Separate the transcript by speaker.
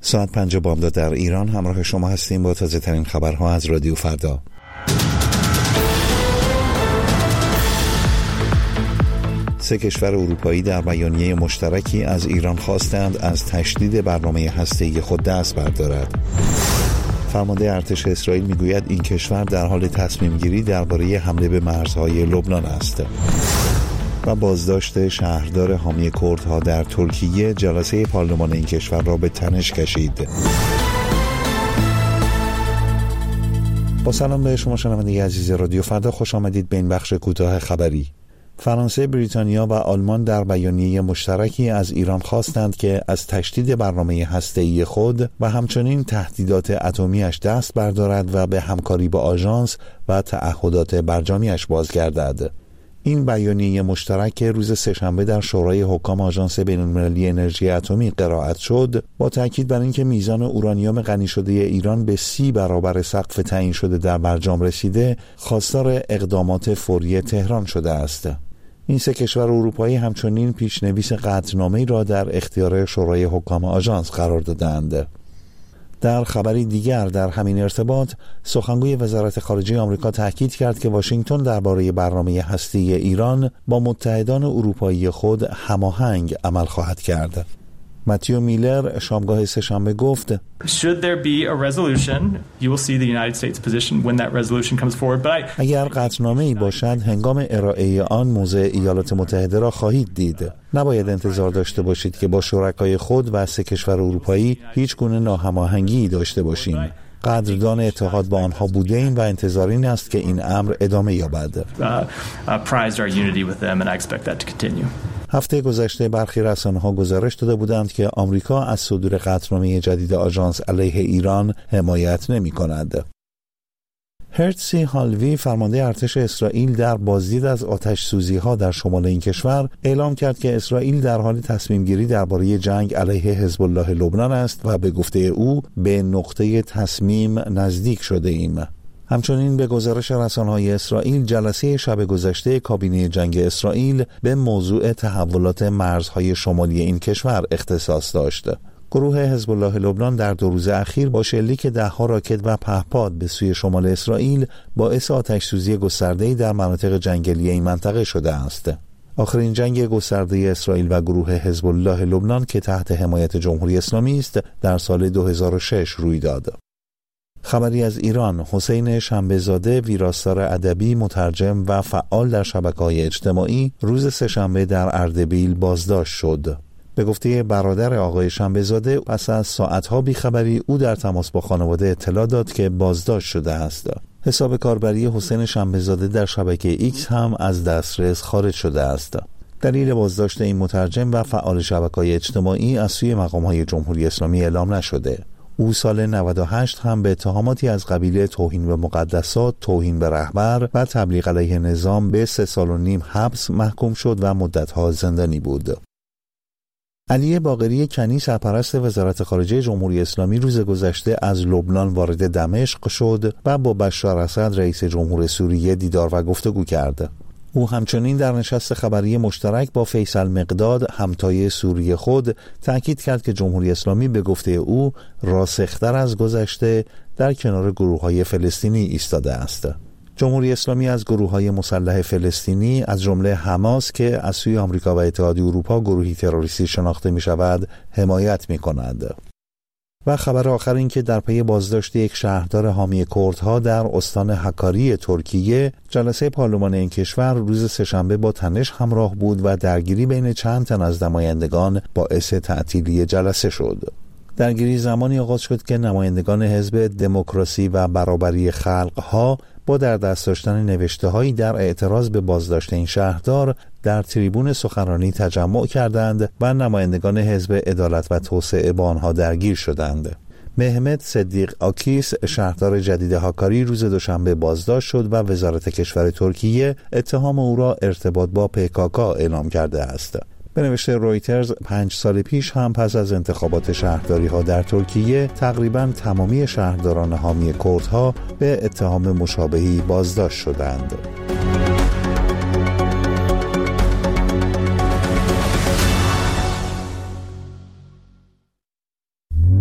Speaker 1: ساعت 5 بامداد در ایران همراه شما هستیم با تازه ترین خبرها از رادیو فردا. سه کشور اروپایی در بیانیه مشترکی از ایران خواستند از تشدید برنامه هسته‌ای خود دست بردارد. فرمانده ارتش اسرائیل میگوید این کشور در حال تصمیم گیری درباره حمله به مرزهای لبنان است. و بازداشت شهردار حامی کردها در ترکیه جلسه پارلمان این کشور را به تنش کشید. با سلام به شما شنونده عزیز رادیو فردا، خوش آمدید به این بخش کوتاه خبری. فرانسه، بریتانیا و آلمان در بیانیه مشترکی از ایران خواستند که از تشدید برنامه هسته‌ای خود و همچنین تهدیدات اتمی‌اش دست بردارد و به همکاری با آژانس و تعهدات برجامی‌اش بازگردد. این بیانیه مشترک که روز سه‌شنبه در شورای حکام آژانس بین‌المللی انرژی اتمی قرائت شد، با تاکید بر اینکه میزان اورانیوم غنی شده ایران به 30 برابر سقف تعیین شده در برجام رسیده، خواستار اقدامات فوری تهران شده است. این سه کشور اروپایی همچنین پیشنویس قطعنامه‌ای را در اختیار شورای حکام آژانس قرار دادند. در خبری دیگر در همین ارتباط، سخنگوی وزارت خارجه آمریکا تاکید کرد که واشنگتن درباره برنامه هسته‌ای ایران با متحدان اروپایی خود هماهنگ عمل خواهد کرد. متیو میلر شامگاه سه‌شنبه گفت: اگر قطعنامه‌ای باشد، هنگام ارائه آن موضع ایالات متحده را خواهید دید. نباید انتظار داشته باشید که با شرکای خود و سه کشور اروپایی هیچ گونه ناهماهنگی داشته باشیم. قدردان اتحاد با آنها بودیم و انتظار این است که این امر ادامه یابد. هفته گذشته برخی رسانه‌ها گزارش داده بودند که آمریکا از صدور قطعنامه جدید آژانس علیه ایران حمایت نمی‌کند. هرتزی هالوی، فرمانده ارتش اسرائیل، در بازدید از آتش سوزی‌ها در شمال این کشور اعلام کرد که اسرائیل در حال تصمیم گیری درباره جنگ علیه حزب الله لبنان است و به گفته او به نقطه تصمیم نزدیک شده ایم. همچنین به گزارش رسانه‌های اسرائیل، جلسه شب گذشته کابینه جنگ اسرائیل به موضوع تحولات مرزهای شمالی این کشور اختصاص داشت. گروه حزب الله لبنان در 2 روز اخیر با شلیک 10 راکت و پهپاد به سوی شمال اسرائیل باعث آتش‌سوزی گسترده‌ای در مناطق جنگلی این منطقه شده است. آخرین جنگ گسترده اسرائیل و گروه حزب الله لبنان که تحت حمایت جمهوری اسلامی است در سال 2006 روی داد. خبری از ایران: حسین شنبه‌زاده، ویراستار ادبی، مترجم و فعال در شبکه‌های اجتماعی، روز سه‌شنبه در اردبیل بازداشت شد. به گفته برادر آقای شنبه‌زاده، پس از ساعتها بیخبری او در تماس با خانواده اطلاع داد که بازداشت شده است. حساب کاربری حسین شنبه‌زاده در شبکه ایکس هم از دسترس خارج شده است. دلیل بازداشت این مترجم و فعال شبکه‌های اجتماعی از سوی مقام‌های جمهوری اسلامی اعلام نشده. او سال 98 هم به اتهاماتی از قبیل توهین به مقدسات، توهین به رهبر و تبلیغ علیه نظام به 3.5 سال حبس محکوم شد و مدت‌ها زندانی بود. علی باقری کنی، سرپرست وزارت خارجه جمهوری اسلامی، روز گذشته از لبنان وارد دمشق شد و با بشار اسد، رئیس جمهور سوریه، دیدار و گفتگو کرد. او همچنین در نشست خبری مشترک با فیصل مقداد، همتای سوریه خود، تأکید کرد که جمهوری اسلامی به گفته او راسختر از گذشته در کنار گروه‌های فلسطینی ایستاده است. جمهوری اسلامی از گروه‌های مسلح فلسطینی از جمله حماس که از سوی آمریکا و اتحادیه اروپا گروهی تروریستی شناخته می‌شود حمایت می‌کند. و خبر آخر این که در پی بازداشت یک شهردار حامی کردها در استان هکاری ترکیه، جلسه پارلمان این کشور روز سه‌شنبه با تنش همراه بود و درگیری بین چند تن از نمایندگان باعث تعطیلی جلسه شد. درگیری زمانی آغاز شد که نمایندگان حزب دموکراسی و برابری خلق‌ها با در دست داشتن نوشته‌هایی در اعتراض به بازداشت این شهردار در تریبون سخنرانی تجمع کردند و نمایندگان حزب عدالت و توسعه با آنها درگیر شدند. مهمت صدیق آکیس، شهردار جدید هاکاری، روز دوشنبه بازداشت شد و وزارت کشور ترکیه اتهام او را ارتباط با PKK اعلام کرده است. به نوشته رویترز 5 سال پیش هم پس از انتخابات شهرداری ها در ترکیه تقریباً تمامی شهرداران حامی کردها به اتهام مشابهی بازداشت شدند.